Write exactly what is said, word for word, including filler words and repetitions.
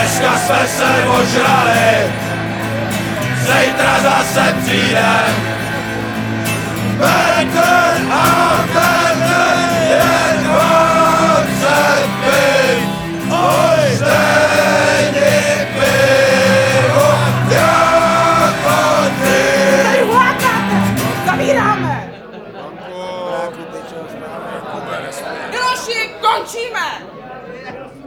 Dneska jsme se ožrali, zítra zase přijdem. Petr a Petr je dvacet pět, oj stejně pivo jako ty. Tady hulákáte, zavíráme. Banko. Miloši, končíme.